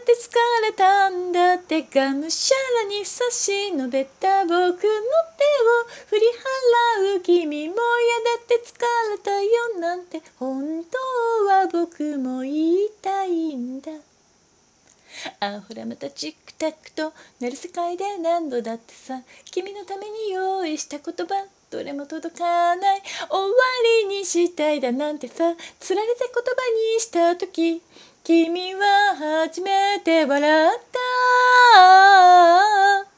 って疲れたんだってがむしゃらに差し伸べた僕の手を振り払う君も嫌だって疲れたよなんて本当は僕も言いたいんだ。あほらまたチックタックと寝る世界で何度だってさ君のために用意した言葉どれも届かない終わりにしたいだなんてさつられて言葉にした時君は初めて笑った